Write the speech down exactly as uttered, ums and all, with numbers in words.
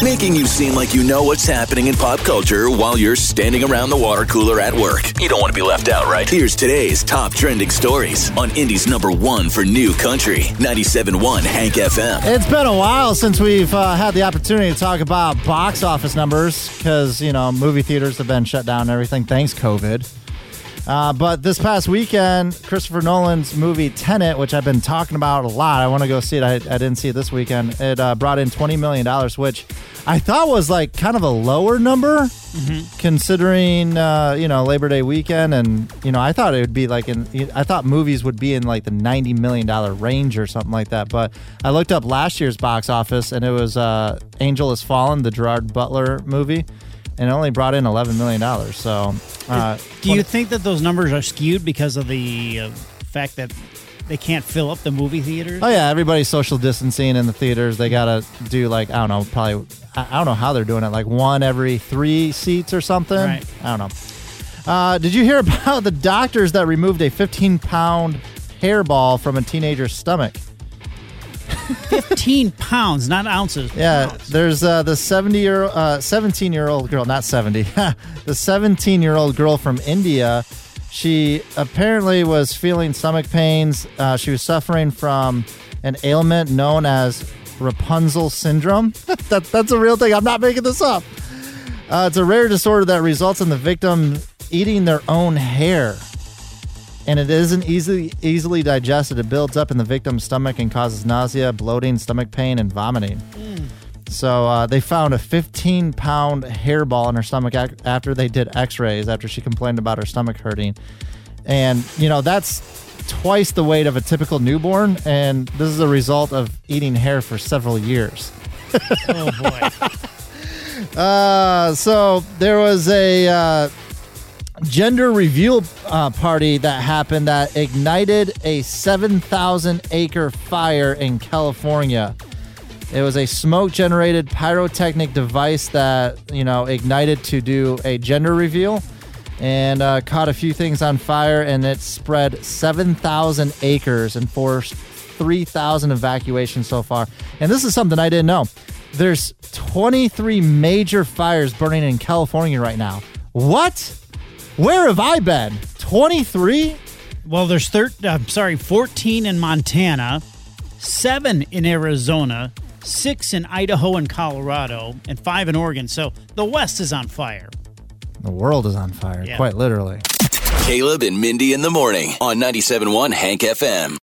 making you seem like you know what's happening in pop culture while you're standing around the water cooler at work. You don't want to be left out, right? Here's today's top trending stories on Indy's number one for new country, ninety-seven point one Hank F M. It's been a while since we've uh, had the opportunity to talk about box office numbers because, you know, movie theaters have been shut down and everything, thanks COVID. Uh, but this past weekend, Christopher Nolan's movie Tenet, which I've been talking about a lot, I want to go see it. I, I didn't see it this weekend. It uh, brought in twenty million dollars, which I thought was like kind of a lower number, mm-hmm. considering uh, you know Labor Day weekend, and you know I thought it would be like in. I thought movies would be in like the ninety million dollars range or something like that. But I looked up last year's box office, and it was uh, Angel Has Fallen, the Gerard Butler movie. And it only brought in eleven million dollars. So, uh, do you think that those numbers are skewed because of the uh, fact that they can't fill up the movie theaters? Oh, yeah. Everybody's social distancing in the theaters. They got to do, like, I don't know, probably, I don't know how they're doing it, like one every three seats or something. Right. I don't know. Uh, did you hear about the doctors that removed a fifteen pound hairball from a teenager's stomach? fifteen pounds, not ounces. Yeah, pounds. there's uh, the seventy-year, uh, seventeen-year-old girl, not seventy, the seventeen-year-old girl from India. She apparently was feeling stomach pains. Uh, she was suffering from an ailment known as Rapunzel syndrome. that, that's a real thing. I'm not making this up. Uh, it's a rare disorder that results in the victim eating their own hair. And it isn't easily easily digested. It builds up in the victim's stomach and causes nausea, bloating, stomach pain, and vomiting. Mm. So uh, they found a fifteen pound hairball in her stomach ac- after they did x-rays, after she complained about her stomach hurting. And, you know, that's twice the weight of a typical newborn. And this is a result of eating hair for several years. Oh, boy. uh, so there was a... Uh, gender reveal uh, party that happened that ignited a seven thousand acre fire in California. It was a smoke-generated pyrotechnic device that, you know, ignited to do a gender reveal and uh, caught a few things on fire, and it spread seven thousand acres and forced three thousand evacuations so far. And this is something I didn't know. There's twenty-three major fires burning in California right now. What? Where have I been? twenty-three? Well, there's thir- I'm sorry, fourteen in Montana, seven in Arizona, six in Idaho and Colorado, and five in Oregon. So the West is on fire. The world is on fire, yeah. Quite literally. Caleb and Mindy in the morning on ninety-seven point one Hank F M.